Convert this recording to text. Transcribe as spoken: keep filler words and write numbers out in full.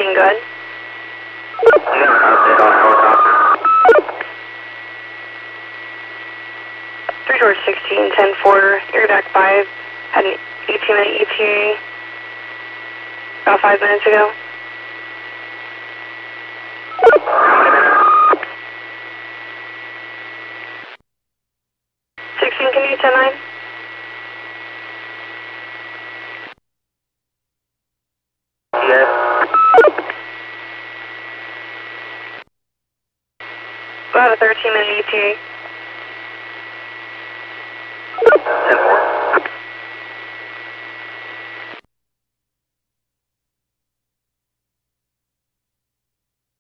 sixteen, go ahead. three George sixteen, ten four, air deck five, had an eighteen minute E T A about five minutes ago. sixteen, can you ten nine? Yes. About a thirteen minute E T A.